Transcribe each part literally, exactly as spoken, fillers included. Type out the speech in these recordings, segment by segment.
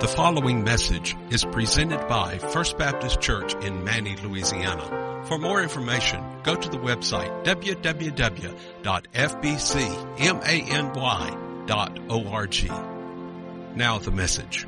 The following message is presented by First Baptist Church in Manny, Louisiana. For more information, go to the website w w w dot f b c many dot org. Now the message.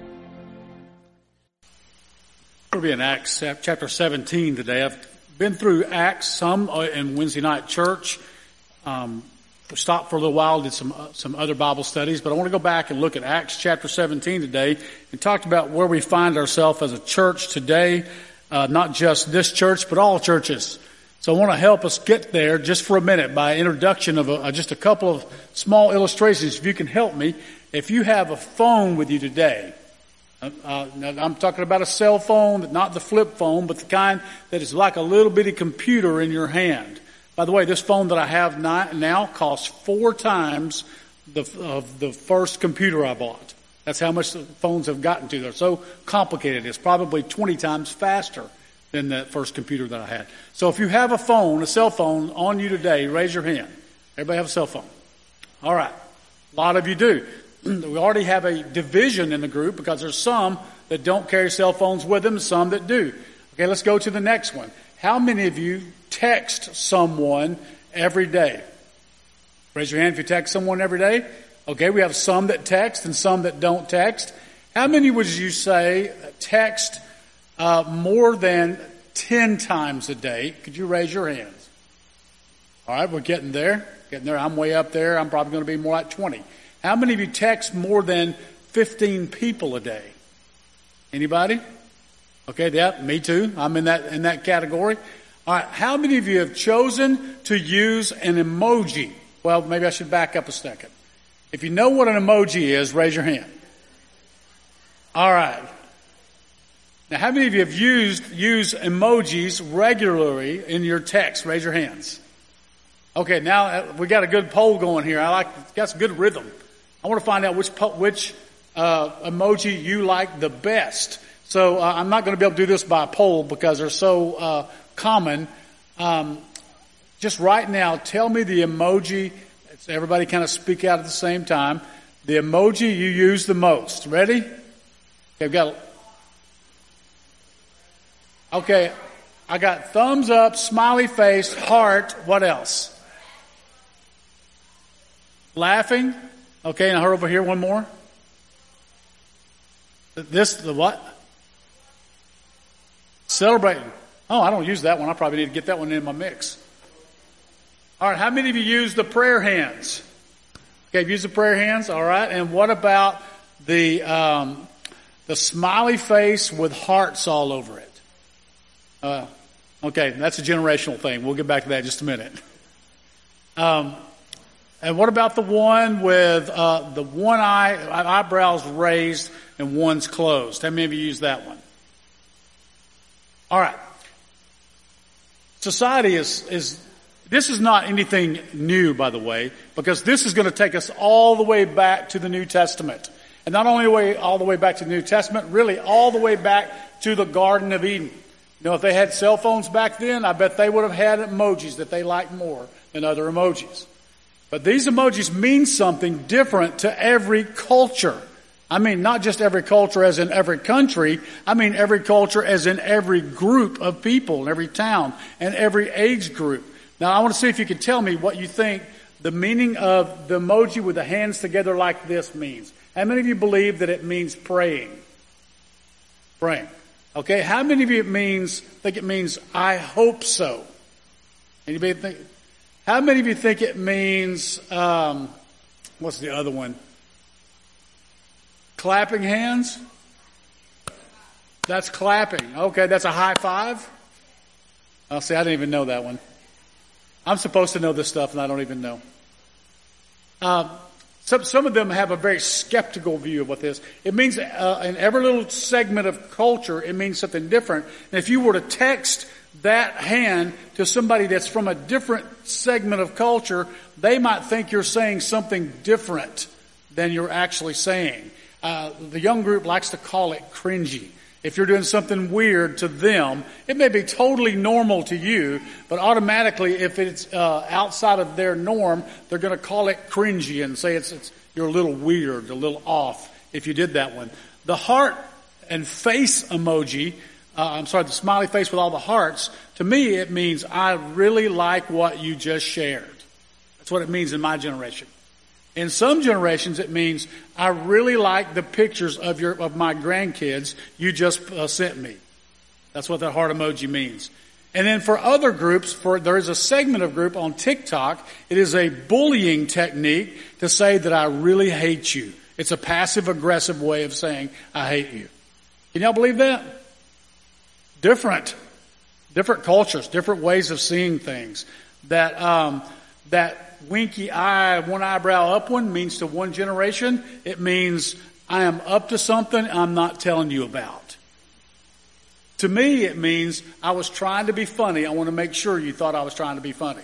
We'll be in Acts chapter seventeen today. I've been through Acts some in Wednesday night church. Um, stopped for a little while, did some uh, some other Bible studies, but I want to go back and look at Acts chapter seventeen today and talk about where we find ourselves as a church today, uh, not just this church, but all churches. So I want to help us get there just for a minute by introduction of a, uh, just a couple of small illustrations. If you can help me, if you have a phone with you today, uh, uh, I'm talking about a cell phone, not the flip phone, but the kind that is like a little bitty computer in your hand. By the way, this phone that I have now costs four times the of the first computer I bought. That's how much the phones have gotten to. They're so complicated. It's probably twenty times faster than the first computer that I had. So if you have a phone, a cell phone on you today, raise your hand. Everybody have a cell phone? All right. A lot of you do. We already have a division in the group because there's some that don't carry cell phones with them, some that do. Okay, let's go to the next one. How many of you text someone every day? Raise your hand if you text someone every day. Okay, we have some that text and some that don't text. How many would you say text uh, more than ten times a day? Could you raise your hands? All right, we're getting there. Getting there. I'm way up there. I'm probably going to be more like twenty. How many of you text more than fifteen people a day? Anybody? Okay, yeah, me too. I'm in that in that category. All right, how many of you have chosen to use an emoji? Well, maybe I should back up a second. If you know what an emoji is, raise your hand. All right. Now, how many of you have used use emojis regularly in your text? Raise your hands. Okay, now we got a good poll going here. I like got some good rhythm. I want to find out which which uh, emoji you like the best. So uh, I'm not going to be able to do this by poll because they're so uh, common. Um, just right now, tell me the emoji. So everybody kind of speak out at the same time. The emoji you use the most. Ready? Okay, I've got. Okay, I got thumbs up, smiley face, heart. What else? Laughing. Okay, and I heard over here one more. This the what? Celebrating. Oh, I don't use that one. I probably need to get that one in my mix. All right, how many of you use the prayer hands? Okay, you've used the prayer hands. All right, and what about the um, the smiley face with hearts all over it? Uh, okay, that's a generational thing. We'll get back to that in just a minute. Um, and what about the one with uh, the one eye eyebrows raised and one's closed? How many of you use that one? All right. Society is, is, this is not anything new, by the way, because this is going to take us all the way back to the New Testament. And not only way, all the way back to the New Testament, really all the way back to the Garden of Eden. You know, if they had cell phones back then, I bet they would have had emojis that they liked more than other emojis. But these emojis mean something different to every culture. I mean, not just every culture as in every country. I mean every culture as in every group of people, in every town, and every age group. Now, I want to see if you can tell me what you think the meaning of the emoji with the hands together like this means. How many of you believe that it means praying? Praying. Okay, how many of you it means, think it means, I hope so? Anybody think? How many of you think it means, um, what's the other one? Clapping hands? That's clapping. Okay, that's a high five? Oh, see, I didn't even know that one. I'm supposed to know this stuff and I don't even know. Uh, some, some of them have a very skeptical view of what this. It means uh, in every little segment of culture, it means something different. And if you were to text that hand to somebody that's from a different segment of culture, they might think you're saying something different than you're actually saying. Uh, the young group likes to call it cringy. If you're doing something weird to them, it may be totally normal to you, but automatically if it's uh, outside of their norm, they're going to call it cringy and say it's, it's you're a little weird, a little off if you did that one. The heart and face emoji, uh, I'm sorry, the smiley face with all the hearts, to me it means I really like what you just shared. That's what it means in my generation. In some generations it means I really like the pictures of your of my grandkids you just uh, sent me. That's what that heart emoji means. And then for other groups, for there is a segment of group on TikTok, it is a bullying technique to say that I really hate you. It's a passive-aggressive way of saying I hate you. Can y'all believe that? Different. Different cultures, different ways of seeing things. That um, that winky eye, one eyebrow up one means to one generation, it means I am up to something I'm not telling you about. To me, it means I was trying to be funny. I want to make sure you thought I was trying to be funny.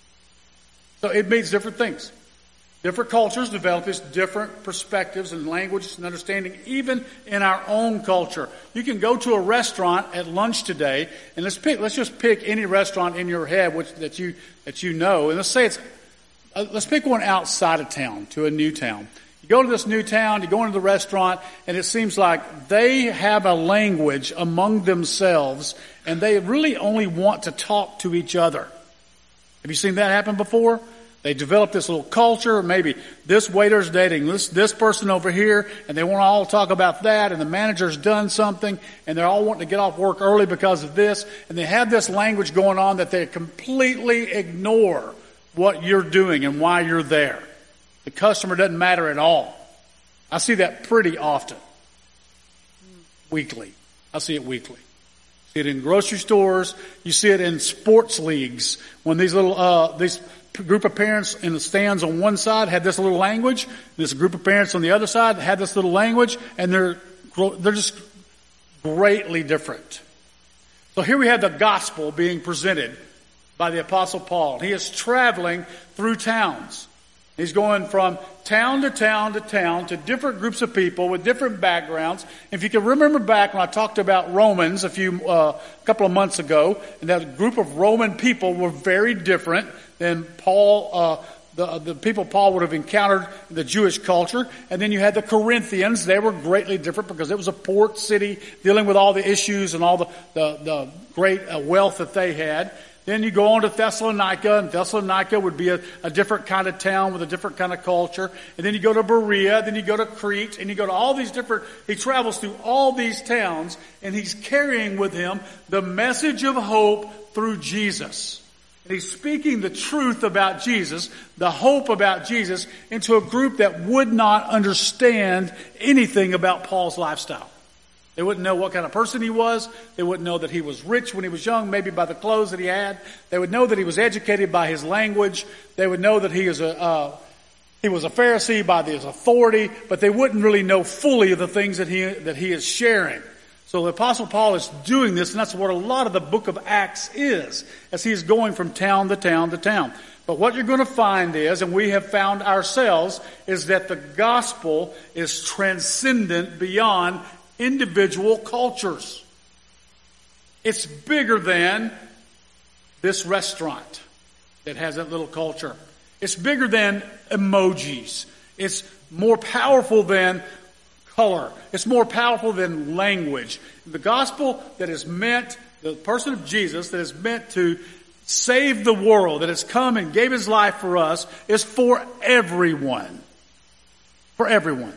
So it means different things. Different cultures develop these different perspectives and languages and understanding, even in our own culture. You can go to a restaurant at lunch today, and let's pick, let's just pick any restaurant in your head which, that you that you know, and let's say it's uh, let's pick one outside of town to a new town. You go to this new town, you go into the restaurant, and it seems like they have a language among themselves, and they really only want to talk to each other. Have you seen that happen before? They develop this little culture, maybe this waiter's dating this, this person over here, and they want to all talk about that, and the manager's done something, and they're all wanting to get off work early because of this, and they have this language going on that they completely ignore what you're doing and why you're there. The customer doesn't matter at all. I see that pretty often. Weekly. I see it weekly. See it in grocery stores. You see it in sports leagues when these little, uh, these group of parents in the stands on one side had this little language. This group of parents on the other side had this little language, and they're, they're just greatly different. So here we have the gospel being presented by the Apostle Paul. He is traveling through towns. He's going from town to town to town to different groups of people with different backgrounds. If you can remember back when I talked about Romans a few, uh, a couple of months ago, and that group of Roman people were very different than Paul, uh, the, the people Paul would have encountered in the Jewish culture. And then you had the Corinthians. They were greatly different because it was a port city dealing with all the issues and all the, the, the great uh, wealth that they had. Then you go on to Thessalonica, and Thessalonica would be a, a different kind of town with a different kind of culture. And then you go to Berea, then you go to Crete, and you go to all these different, he travels through all these towns, and he's carrying with him the message of hope through Jesus. And he's speaking the truth about Jesus, the hope about Jesus, into a group that would not understand anything about Paul's lifestyle. They wouldn't know what kind of person he was. They wouldn't know that he was rich when he was young, maybe by the clothes that he had. They would know that he was educated by his language. They would know that he is a uh, he was a Pharisee by his authority, but they wouldn't really know fully the things that he that he is sharing. So the Apostle Paul is doing this, and that's what a lot of the book of Acts is, as he is going from town to town to town. But what you're going to find is, and we have found ourselves, is that the gospel is transcendent beyond individual cultures. It's bigger than this restaurant that has that little culture. It's bigger than emojis. It's more powerful than color. It's more powerful than language. The gospel that is meant, the person of Jesus that is meant to save the world, that has come and gave his life for us, is for everyone. For everyone.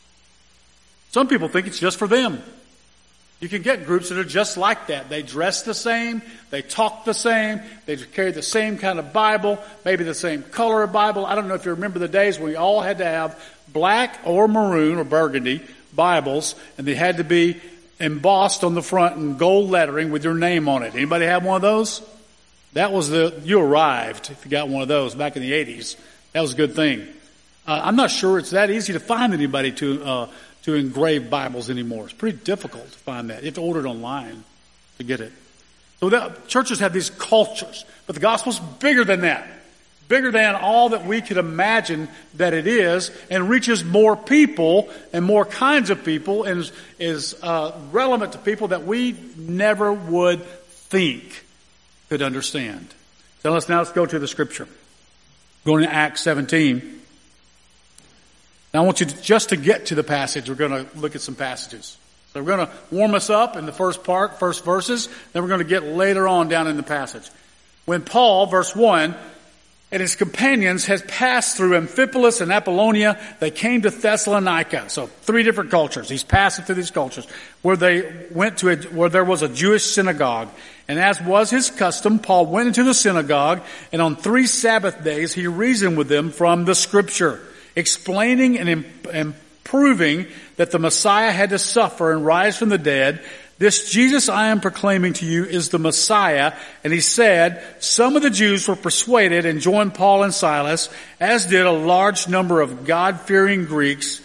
Some people think it's just for them. You can get groups that are just like that. They dress the same, they talk the same, they carry the same kind of Bible, maybe the same color of Bible. I don't know if you remember the days when we all had to have black or maroon or burgundy Bibles, and they had to be embossed on the front in gold lettering with your name on it. Anybody have one of those? That was the, you arrived if you got one of those back in the eighties. That was a good thing. Uh, I'm not sure it's that easy to find anybody to, uh, to engrave Bibles anymore. It's pretty difficult to find that. You have to order it online to get it. So that, churches have these cultures, but the gospel's bigger than that. Bigger than all that we could imagine that it is, and reaches more people and more kinds of people, and is, is uh, relevant to people that we never would think could understand. So let's now let's go to the scripture. Going to Acts seventeen. Now I want you to, just to get to the passage, we're going to look at some passages. So we're going to warm us up in the first part, first verses, then we're going to get later on down in the passage. When Paul, verse one, and his companions had passed through Amphipolis and Apollonia, they came to Thessalonica. So three different cultures. He's passing through these cultures where they went to a, where there was a Jewish synagogue. And as was his custom, Paul went into the synagogue, and on three Sabbath days he reasoned with them from the Scripture, explaining and, imp- and proving that the Messiah had to suffer and rise from the dead. This Jesus I am proclaiming to you is the Messiah. And he said, some of the Jews were persuaded and joined Paul and Silas, as did a large number of God-fearing Greeks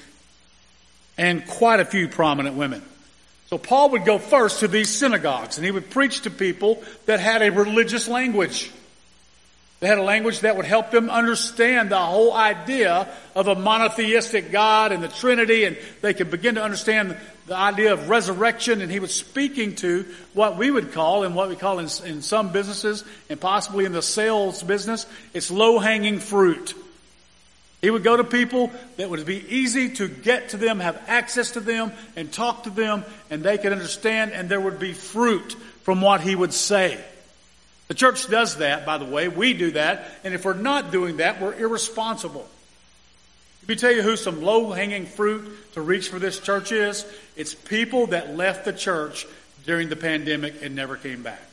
and quite a few prominent women. So Paul would go first to these synagogues, and he would preach to people that had a religious language. They had a language that would help them understand the whole idea of a monotheistic God and the Trinity, and they could begin to understand the idea of resurrection. And he was speaking to what we would call, and what we call in, in some businesses, and possibly in the sales business, it's low-hanging fruit. He would go to people that would be easy to get to them, have access to them, and talk to them, and they could understand, and there would be fruit from what he would say. The church does that, by the way. We do that. And if we're not doing that, we're irresponsible. Let me tell you who some low-hanging fruit to reach for this church is. It's people that left the church during the pandemic and never came back.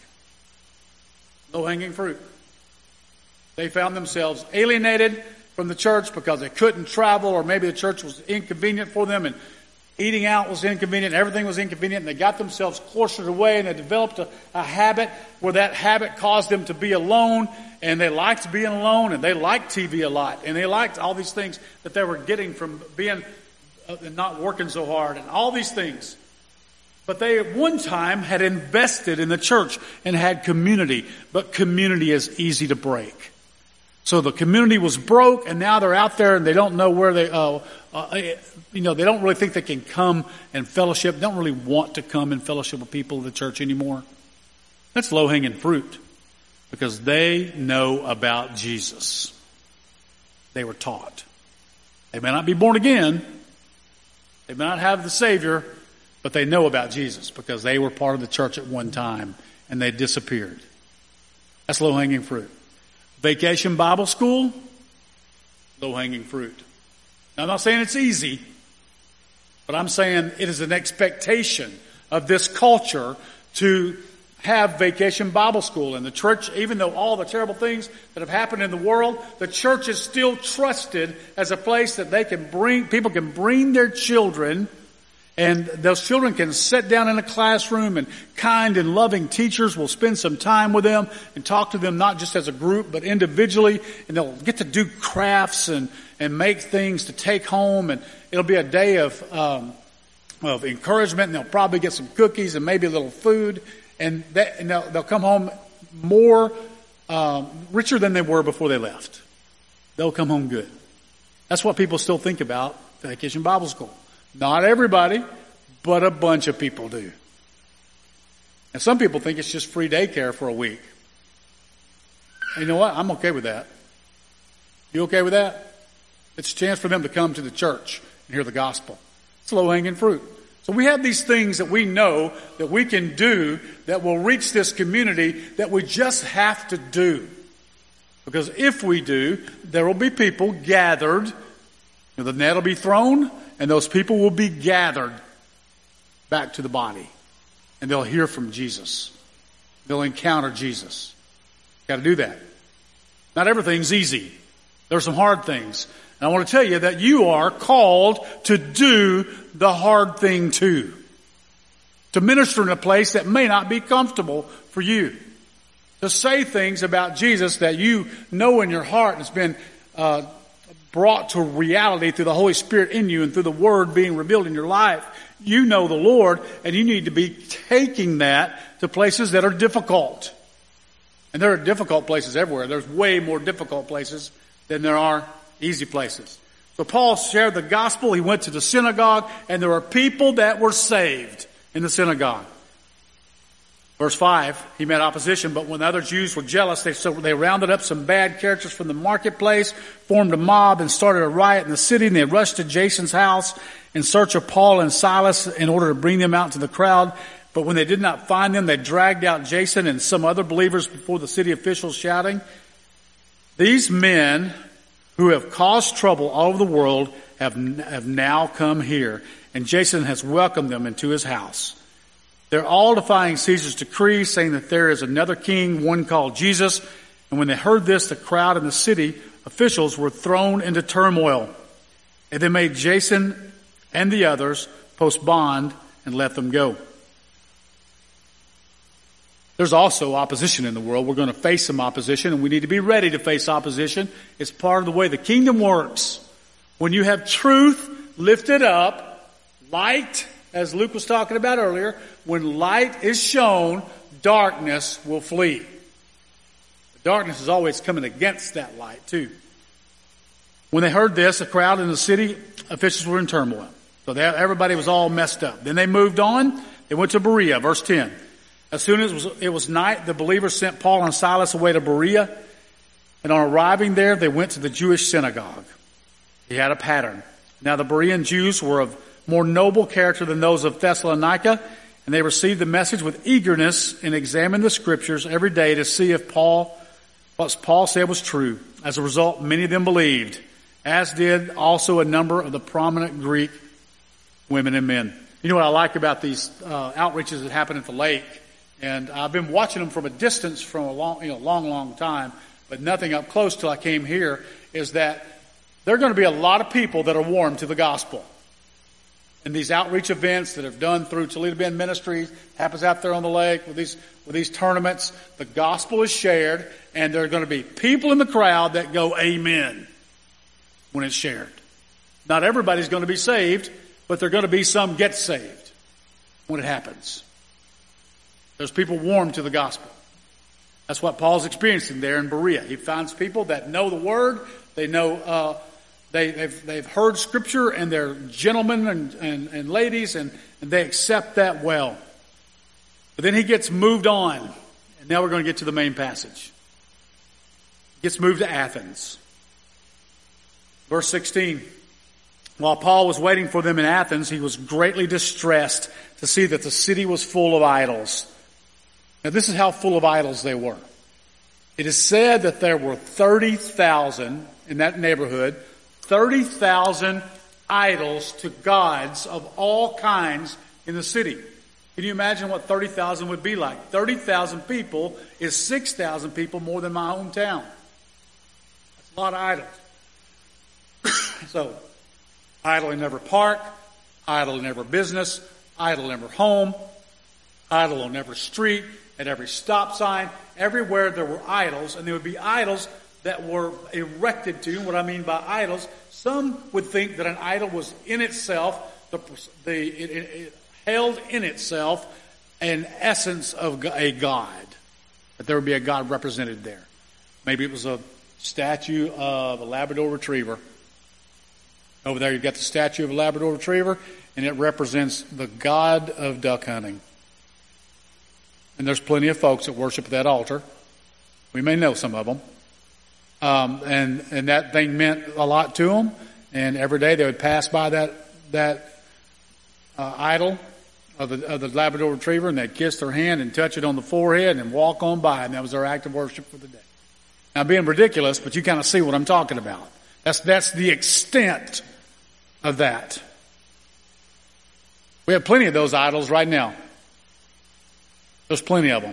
Low-hanging fruit. They found themselves alienated from the church because they couldn't travel, or maybe the church was inconvenient for them and eating out was inconvenient, everything was inconvenient, and they got themselves cloistered away, and they developed a, a habit where that habit caused them to be alone, and they liked being alone, and they liked T V a lot, and they liked all these things that they were getting from being uh, and not working so hard, and all these things. But they at one time had invested in the church and had community, but community is easy to break. So the community was broke, and now they're out there and they don't know where they, uh, uh, you know, they don't really think they can come and fellowship. They don't really want to come and fellowship with people in the church anymore. That's low-hanging fruit because they know about Jesus. They were taught. They may not be born again. They may not have the Savior, but they know about Jesus because they were part of the church at one time and they disappeared. That's low-hanging fruit. Vacation Bible School, low-hanging fruit. Now, I'm not saying it's easy, but I'm saying it is an expectation of this culture to have Vacation Bible School. And the church, even though all the terrible things that have happened in the world, the church is still trusted as a place that they can bring, people can bring their children, and those children can sit down in a classroom, and kind and loving teachers will spend some time with them and talk to them not just as a group but individually, and they'll get to do crafts and, and make things to take home, and it'll be a day of, um, of encouragement, and they'll probably get some cookies and maybe a little food, and, that, and they'll, they'll come home more um, richer than they were before they left. They'll come home good. That's what people still think about Vacation Bible School. Not everybody, but a bunch of people do. And some people think it's just free daycare for a week. And you know what? I'm okay with that. You okay with that? It's a chance for them to come to the church and hear the gospel. It's low-hanging fruit. So we have these things that we know that we can do that will reach this community that we just have to do. Because if we do, there will be people gathered. The net will be thrown, and those people will be gathered back to the body. And they'll hear from Jesus. They'll encounter Jesus. Got to do that. Not everything's easy. There's some hard things. And I want to tell you that you are called to do the hard thing too. To minister in a place that may not be comfortable for you. To say things about Jesus that you know in your heart and has been uh, brought to reality through the Holy Spirit in you and through the Word being revealed in your life. You know the Lord, and you need to be taking that to places that are difficult. And there are difficult places everywhere. There's way more difficult places than there are easy places. So Paul shared the gospel. He went to the synagogue, and there were people that were saved in the synagogue. Verse five, he met opposition, but when the other Jews were jealous, they, so they rounded up some bad characters from the marketplace, formed a mob, and started a riot in the city, and they rushed to Jason's house in search of Paul and Silas in order to bring them out to the crowd. But when they did not find them, they dragged out Jason and some other believers before the city officials, shouting, "These men who have caused trouble all over the world have, have now come here, and Jason has welcomed them into his house. They're all defying Caesar's decree, saying that there is another king, one called Jesus." And when they heard this, the crowd and the city officials were thrown into turmoil. And they made Jason and the others post bond and let them go. There's also opposition in the world. We're going to face some opposition, and we need to be ready to face opposition. It's part of the way the kingdom works. When you have truth lifted up, light, as Luke was talking about earlier, when light is shown, darkness will flee. Darkness is always coming against that light too. When they heard this, the crowd in the city officials were in turmoil. So they, everybody was all messed up. Then they moved on. They went to Berea, verse ten. As soon as it was, it was night, the believers sent Paul and Silas away to Berea. And on arriving there, they went to the Jewish synagogue. He had a pattern. Now the Berean Jews were of more noble character than those of Thessalonica, and they received the message with eagerness and examined the scriptures every day to see if Paul, what Paul said was true. As a result, many of them believed, as did also a number of the prominent Greek women and men. You know what I like about these uh, outreaches that happen at the lake, and I've been watching them from a distance from a long, you know, long, long time, but nothing up close till I came here, is that there are going to be a lot of people that are warm to the gospel. And these outreach events that are done through Toledo Bend Ministries, happens out there on the lake with these with these tournaments, the gospel is shared, and there are going to be people in the crowd that go amen when it's shared. Not everybody's going to be saved, but there are going to be some get saved when it happens. There's people warm to the gospel. That's what Paul's experiencing there in Berea. He finds people that know the word, they know uh They, they've, they've heard Scripture, and they're gentlemen and, and, and ladies, and, and they accept that well. But then he gets moved on, and now we're going to get to the main passage. He gets moved to Athens. Verse sixteen. While Paul was waiting for them in Athens, he was greatly distressed to see that the city was full of idols. Now this is how full of idols they were. It is said that there were thirty thousand in that neighborhood, thirty thousand idols to gods of all kinds in the city. Can you imagine what thirty thousand would be like? thirty thousand people is six thousand people more than my hometown. That's a lot of idols. So, idol in every park, idol in every business, idol in every home, idol on every street, at every stop sign. Everywhere there were idols, and there would be idols that were erected to. What I mean by idols, some would think that an idol was in itself, the, the it, it, it held in itself an essence of a god, that there would be a god represented there. Maybe it was a statue of a Labrador Retriever. Over there you've got the statue of a Labrador Retriever, and it represents the god of duck hunting. And there's plenty of folks that worship at that altar. We may know some of them. Um, and, and that thing meant a lot to them. And every day they would pass by that, that, uh, idol of the, of the Labrador Retriever, and they'd kiss their hand and touch it on the forehead and walk on by. And that was their act of worship for the day. Now, being ridiculous, but you kind of see what I'm talking about. That's, that's the extent of that. We have plenty of those idols right now. There's plenty of them.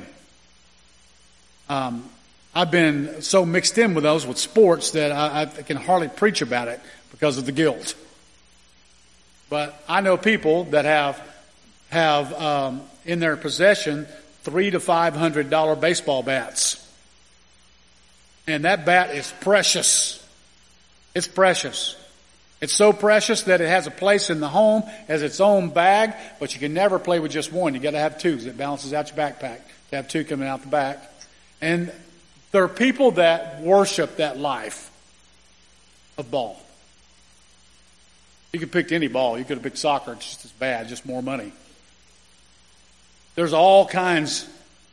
Um, I've been so mixed in with those with sports that I, I can hardly preach about it because of the guilt. But I know people that have have um, in their possession three to five hundred dollar baseball bats, and that bat is precious. It's precious. It's so precious that it has a place in the home as its own bag, but you can never play with just one. You got to have two because it balances out your backpack to have two coming out the back. And there are people that worship that life of ball. You could pick any ball. You could have picked soccer. It's just as bad, just more money. There's all kinds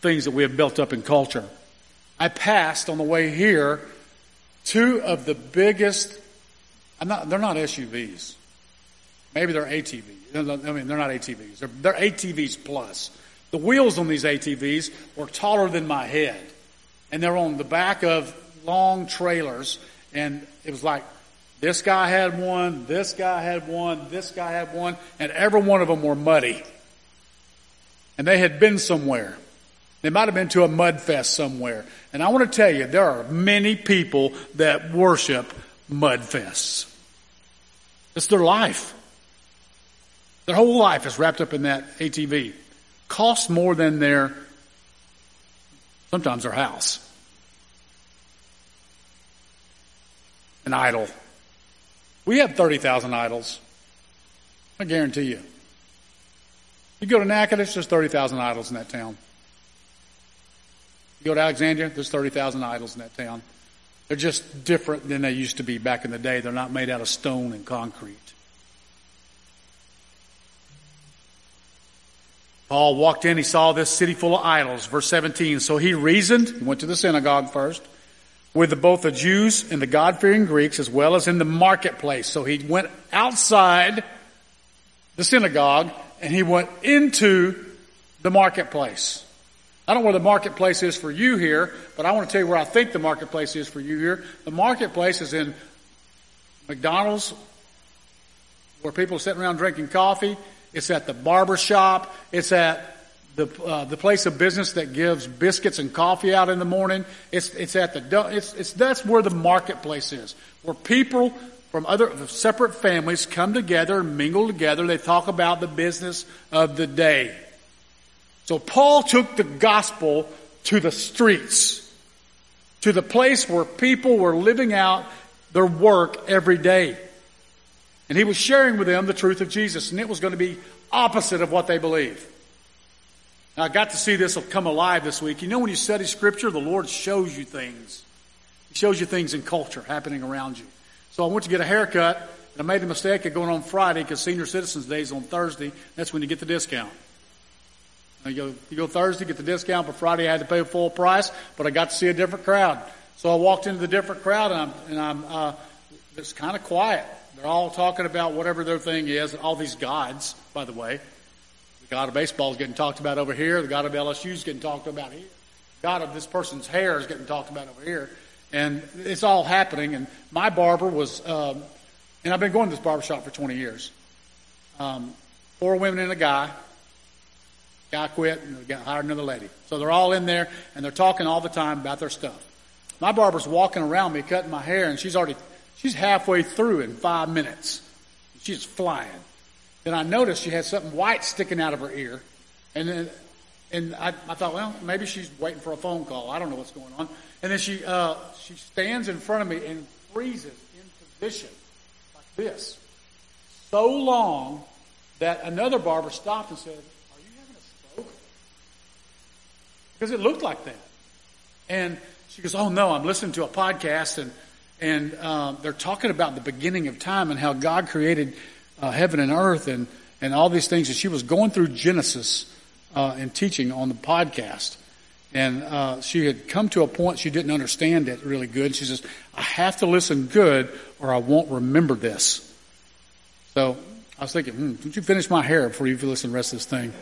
things that we have built up in culture. I passed on the way here two of the biggest, I'm not, they're not S U Vs. Maybe they're A T Vs. I mean, they're not A T Vs. They're, they're A T Vs plus. The wheels on these A T Vs were taller than my head. And they're on the back of long trailers. And it was like, this guy had one, this guy had one, this guy had one, and every one of them were muddy. And they had been somewhere. They might have been to a mud fest somewhere. And I want to tell you, there are many people that worship mud fests. It's their life. Their whole life is wrapped up in that A T V. Costs more than their, sometimes their house. An idol. We have thirty thousand idols. I guarantee you. You go to Natchitoches, there's thirty thousand idols in that town. You go to Alexandria, there's thirty thousand idols in that town. They're just different than they used to be back in the day. They're not made out of stone and concrete. Paul walked in, he saw this city full of idols. Verse seventeen, so he reasoned, he went to the synagogue first, with the, both the Jews and the God-fearing Greeks, as well as in the marketplace. So he went outside the synagogue, and he went into the marketplace. I don't know where the marketplace is for you here, but I want to tell you where I think the marketplace is for you here. The marketplace is in McDonald's, where people are sitting around drinking coffee. It's at the barber shop. It's at the uh, the place of business that gives biscuits and coffee out in the morning. It's it's at the it's it's that's where the marketplace is, where people from other separate families come together and mingle together. They talk about the business of the day. So Paul took the gospel to the streets, to the place where people were living out their work every day. And he was sharing with them the truth of Jesus, and it was going to be opposite of what they believe. Now, I got to see this come alive this week. You know, when you study Scripture, the Lord shows you things. He shows you things in culture happening around you. So I went to get a haircut, and I made the mistake of going on Friday because Senior Citizens Day is on Thursday. That's when you get the discount. You go, you go Thursday, get the discount, but Friday I had to pay full price, but I got to see a different crowd. So I walked into the different crowd, and I'm, and I'm uh, it's kind of quiet. They're all talking about whatever their thing is, all these gods, by the way. The God of baseball is getting talked about over here. The God of L S U is getting talked about here. The God of this person's hair is getting talked about over here. And it's all happening. And my barber was, um, and I've been going to this barbershop for twenty years. Um, four women and a guy. Guy quit and got hired another lady. So they're all in there and they're talking all the time about their stuff. My barber's walking around me cutting my hair, and she's already, she's halfway through in five minutes. She's flying. Then I noticed she had something white sticking out of her ear. And then, and I, I thought, well, maybe she's waiting for a phone call. I don't know what's going on. And then she, uh, she stands in front of me and freezes in position like this. So long that another barber stopped and said, because it looked like that. And she goes, oh no, I'm listening to a podcast, and and um, they're talking about the beginning of time and how God created uh, heaven and earth and, and all these things. And she was going through Genesis uh, and teaching on the podcast. And uh, she had come to a point she didn't understand it really good. She says, I have to listen good or I won't remember this. So I was thinking, hmm, did you finish my hair before you listen to the rest of this thing?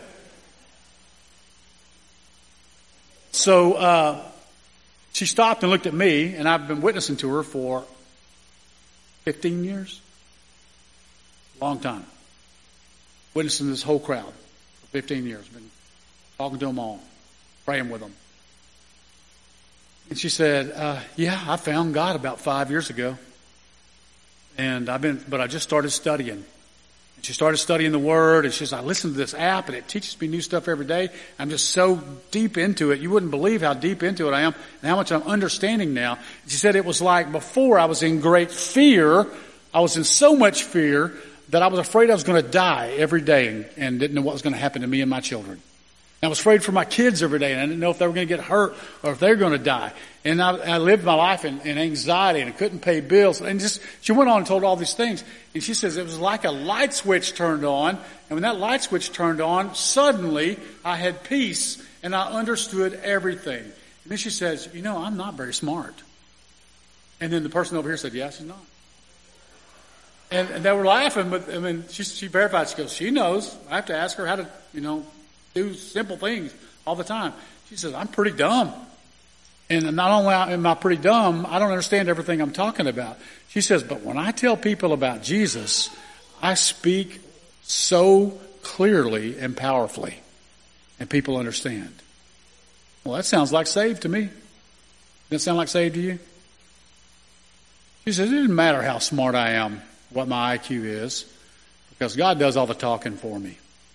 So uh, she stopped and looked at me, and I've been witnessing to her for fifteen years. Long time. Witnessing this whole crowd for fifteen years. Been talking to them all, praying with them. And she said, uh, yeah, I found God about five years ago. And I've been, but I just started studying. And she started studying the Word, and she says, I listen to this app, and it teaches me new stuff every day. I'm just so deep into it. You wouldn't believe how deep into it I am and how much I'm understanding now. And she said it was like before I was in great fear. I was in so much fear that I was afraid I was going to die every day and, and didn't know what was going to happen to me and my children. I was afraid for my kids every day, and I didn't know if they were going to get hurt or if they were going to die. And I, I lived my life in, in anxiety, and I couldn't pay bills. And just, she went on and told all these things. And she says it was like a light switch turned on. And when that light switch turned on, suddenly I had peace, and I understood everything. And then she says, you know, I'm not very smart. And then the person over here said, yeah, she's not. And, and they were laughing, but I mean, she, she verified. She goes, she knows. I have to ask her how to, you know, do simple things all the time. She says, I'm pretty dumb. And not only am I pretty dumb, I don't understand everything I'm talking about. She says, but when I tell people about Jesus, I speak so clearly and powerfully, and people understand. Well, that sounds like saved to me. Does that sound like saved to you? She says, it doesn't matter how smart I am, what my I Q is, because God does all the talking for me.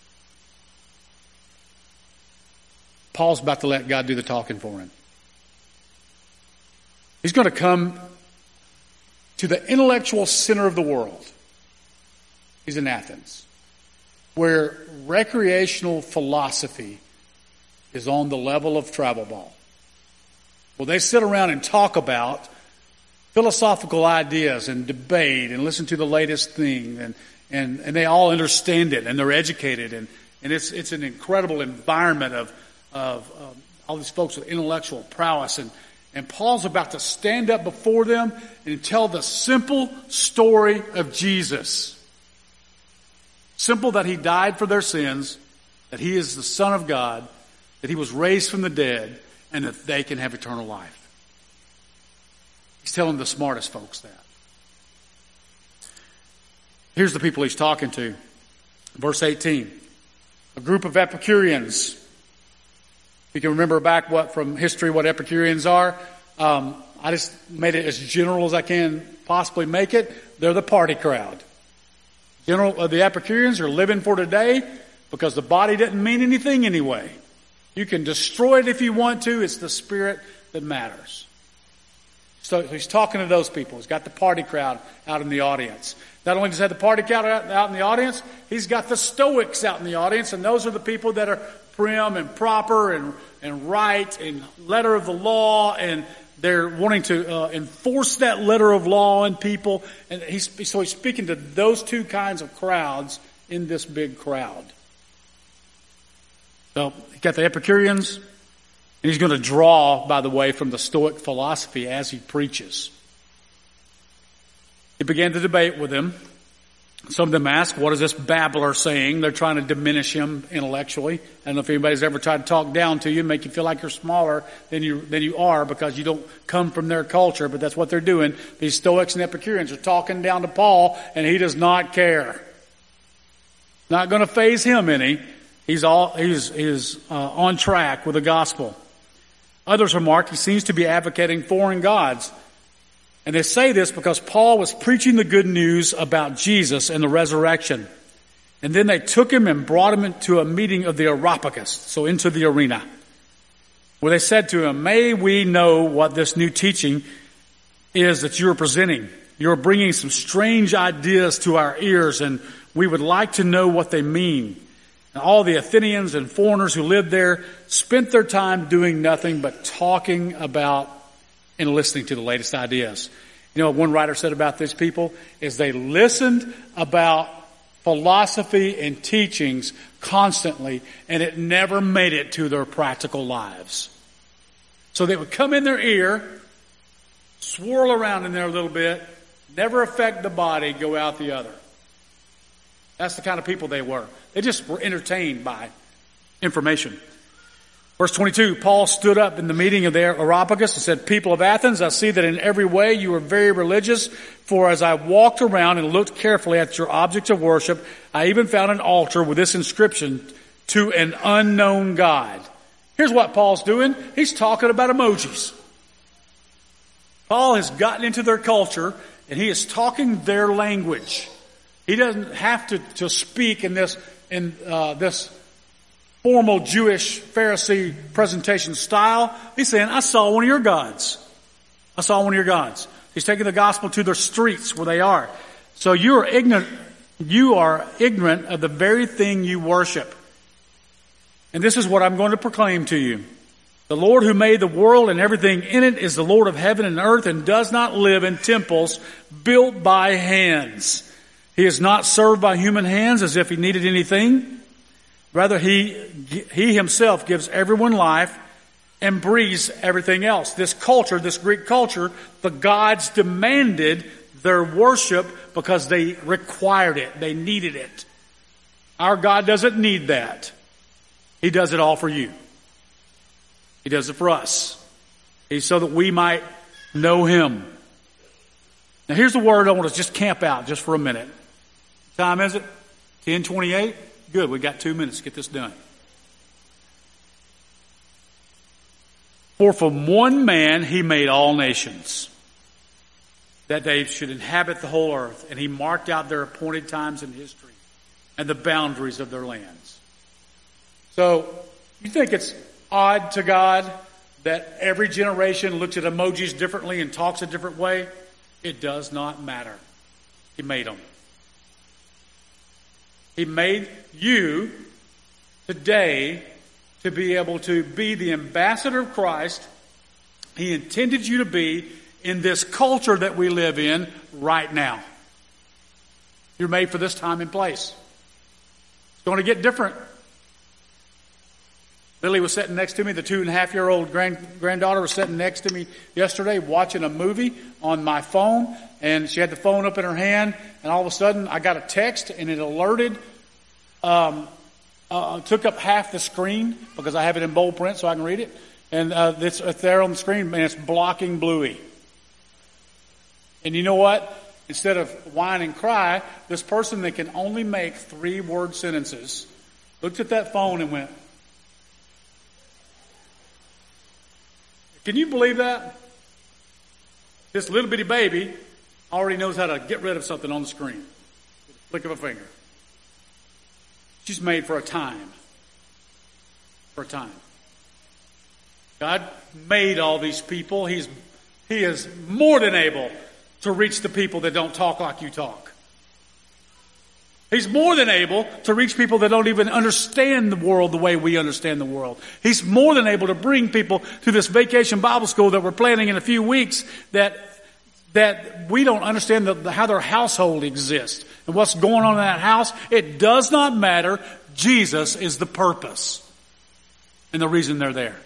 Paul's about to let God do the talking for him. He's going to come to the intellectual center of the world. He's in Athens, where recreational philosophy is on the level of travel ball. Well, they sit around and talk about philosophical ideas and debate and listen to the latest thing, and and, and they all understand it, and they're educated, and, and it's it's an incredible environment of of um, all these folks with intellectual prowess, and and Paul's about to stand up before them and tell the simple story of Jesus. Simple, that he died for their sins, that he is the Son of God, that he was raised from the dead, and that they can have eternal life. He's telling the smartest folks that. Here's the people he's talking to. Verse eighteen. A group of Epicureans. You can remember back what from history what Epicureans are. Um, I just made it as general as I can possibly make it. They're the party crowd. General, uh, the Epicureans are living for today because the body doesn't mean anything anyway. You can destroy it if you want to. It's the spirit that matters. So he's talking to those people. He's got the party crowd out in the audience. Not only does he have the party crowd out, out in the audience, he's got the Stoics out in the audience, and those are the people that are prim and proper and, and right and letter of the law, and they're wanting to uh, enforce that letter of law in people. And he's, so he's speaking to those two kinds of crowds in this big crowd. So you got the Epicureans, and he's going to draw, by the way, from the Stoic philosophy as he preaches. He began to debate with him. Some of them ask, what is this babbler saying? They're trying to diminish him intellectually. I don't know if anybody's ever tried to talk down to you, make you feel like you're smaller than you than you are because you don't come from their culture, but that's what they're doing. These Stoics and Epicureans are talking down to Paul, and he does not care. Not going to faze him any. He's all he's he's uh, on track with the gospel. Others remark he seems to be advocating foreign gods. And they say this because Paul was preaching the good news about Jesus and the resurrection. And then they took him and brought him into a meeting of the Areopagus, so into the arena, where they said to him, may we know what this new teaching is that you are presenting. You're bringing some strange ideas to our ears, and we would like to know what they mean. And all the Athenians and foreigners who lived there spent their time doing nothing but talking about and listening to the latest ideas. You know what one writer said about these people is they listened about philosophy and teachings constantly, and it never made it to their practical lives. So they would come in their ear, swirl around in there a little bit, never affect the body, go out the other. That's the kind of people they were. They just were entertained by information. Verse twenty-two, Paul stood up in the meeting of the Areopagus and said, people of Athens, I see that in every way you are very religious, for as I walked around and looked carefully at your objects of worship, I even found an altar with this inscription, to an unknown God. Here's what Paul's doing. He's talking about emojis. Paul has gotten into their culture, and he is talking their language. He doesn't have to, to speak in this, in uh, this formal Jewish Pharisee presentation style. He's saying, I saw one of your gods. I saw one of your gods. He's taking the gospel to their streets where they are. So you are ignorant, you are ignorant of the very thing you worship. And this is what I'm going to proclaim to you. The Lord who made the world and everything in it is the Lord of heaven and earth and does not live in temples built by hands. He is not served by human hands as if he needed anything. Rather, he, he himself gives everyone life and breathes everything else. This culture, this Greek culture, the gods demanded their worship because they required it. They needed it. Our God doesn't need that. He does it all for you. He does it for us. He's so that we might know Him. Now here's the word I want to just camp out just for a minute. What time is it? ten twenty-eight? Good, we got two minutes to get this done. For from one man He made all nations, that they should inhabit the whole earth, and He marked out their appointed times in history and the boundaries of their lands. So, you think it's odd to God that every generation looks at emojis differently and talks a different way? It does not matter. He made them. He made you today to be able to be the ambassador of Christ. He intended you to be in this culture that we live in right now. You're made for this time and place. It's going to get different. Lily was sitting next to me. The two and a half year old grand, granddaughter was sitting next to me yesterday watching a movie on my phone, and she had the phone up in her hand, and all of a sudden I got a text and it alerted, um, uh, took up half the screen because I have it in bold print so I can read it, and uh, it's, it's there on the screen, and it's blocking Bluey. And you know what? Instead of whine and cry, this person that can only make three word sentences looked at that phone and went, can you believe that? This little bitty baby already knows how to get rid of something on the screen with a flick of a finger. She's made for a time. For a time. God made all these people. He's, he is more than able to reach the people that don't talk like you talk. He's more than able to reach people that don't even understand the world the way we understand the world. He's more than able to bring people to this vacation Bible school that we're planning in a few weeks that that we don't understand the, the, how their household exists and what's going on in that house. It does not matter. Jesus is the purpose and the reason they're there.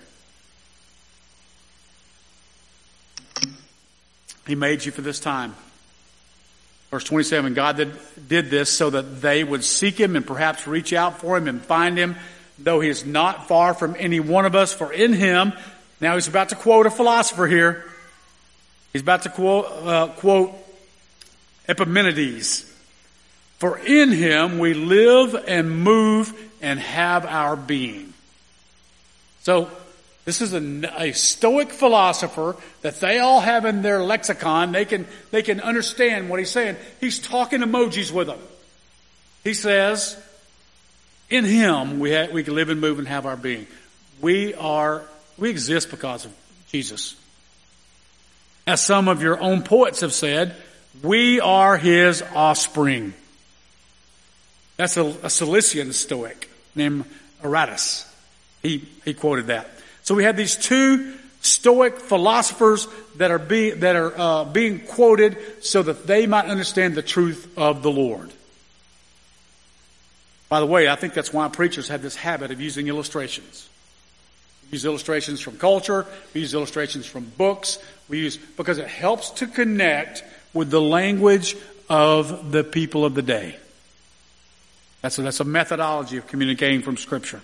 He made you for this time. Verse twenty-seven, God did, did this so that they would seek Him and perhaps reach out for Him and find Him, though He is not far from any one of us. For in Him, now he's about to quote a philosopher here. He's about to quote, uh, quote Epimenides. For in Him we live and move and have our being. So, this is a, a Stoic philosopher that they all have in their lexicon. They can, they can understand what he's saying. He's talking emojis with them. He says, in Him we, ha- we can live and move and have our being. We are, we exist because of Jesus. As some of your own poets have said, we are His offspring. That's a, a Cilician Stoic named Aratus. He, he quoted that. So we have these two Stoic philosophers that are being that are uh, being quoted so that they might understand the truth of the Lord. By the way, I think that's why preachers have this habit of using illustrations. We use illustrations from culture. We use illustrations from books. We use because it helps to connect with the language of the people of the day. That's a, that's a methodology of communicating from Scripture.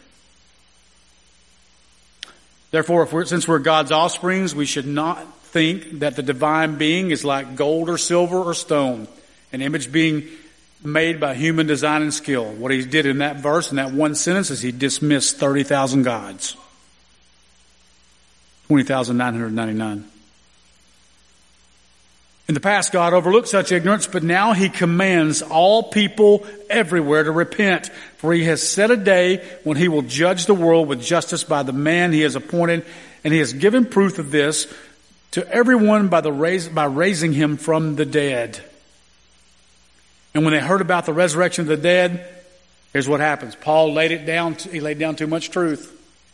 Therefore, if we're, since we're God's offsprings, we should not think that the divine being is like gold or silver or stone, an image being made by human design and skill. What he did in that verse, in that one sentence, is he dismissed thirty thousand gods. twenty thousand nine hundred ninety-nine. In the past, God overlooked such ignorance, but now He commands all people everywhere to repent, for He has set a day when He will judge the world with justice by the man He has appointed, and He has given proof of this to everyone by the raise, by raising Him from the dead. And when they heard about the resurrection of the dead, Here's what happens. Paul laid it down. He laid down too much truth.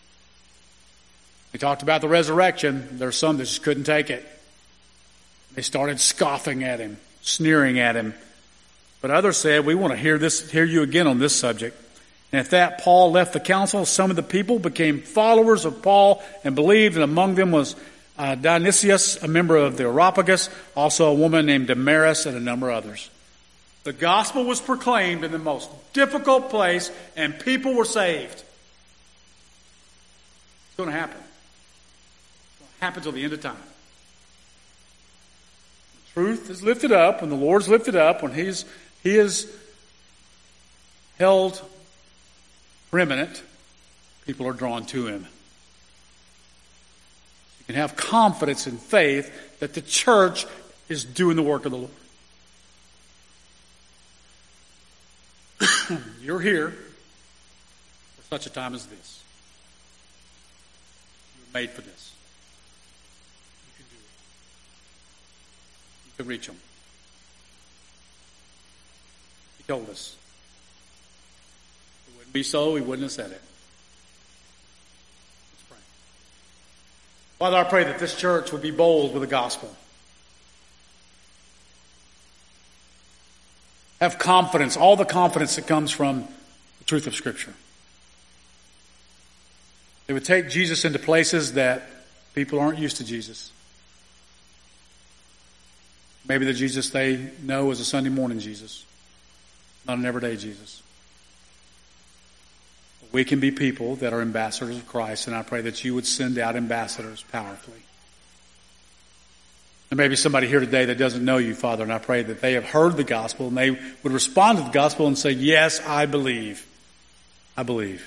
He talked about the resurrection. There's some that just couldn't take it. They started scoffing at him, sneering at him. But others said, we want to hear this, hear you again on this subject. And at that, Paul left the council. Some of the people became followers of Paul and believed, and among them was uh, Dionysius, a member of the Areopagus, also a woman named Damaris, and a number of others. The gospel was proclaimed in the most difficult place, and people were saved. It's going to happen. It's going to happen till the end of time. Truth is lifted up, when the Lord's lifted up, when He's He is held preeminent, people are drawn to Him. You can have confidence and faith that the church is doing the work of the Lord. You're here for such a time as this. You're made for this. You can do it. You can reach them. He told us. If it wouldn't be so, He wouldn't have said it. Let's pray. Father, I pray that this church would be bold with the gospel. Have confidence, all the confidence that comes from the truth of Scripture. They would take Jesus into places that people aren't used to Jesus. Maybe the Jesus they know is a Sunday morning Jesus, not an everyday Jesus. We can be people that are ambassadors of Christ, and I pray that you would send out ambassadors powerfully. There may be somebody here today that doesn't know you, Father, and I pray that they have heard the gospel and they would respond to the gospel and say, yes, I believe. I believe.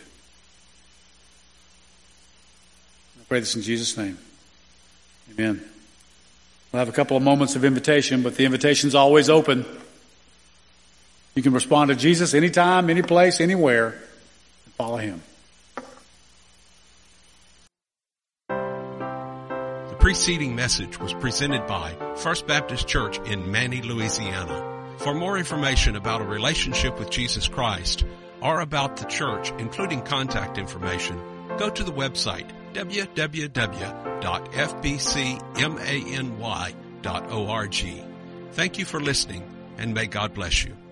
I pray this in Jesus' name. Amen. We'll have a couple of moments of invitation, but the invitation's always open. You can respond to Jesus anytime, any place, anywhere, and follow Him. The preceding message was presented by First Baptist Church in Manny, Louisiana. For more information about a relationship with Jesus Christ or about the church, including contact information, go to the website w w w dot f b c many dot org. Thank you for listening, and may God bless you.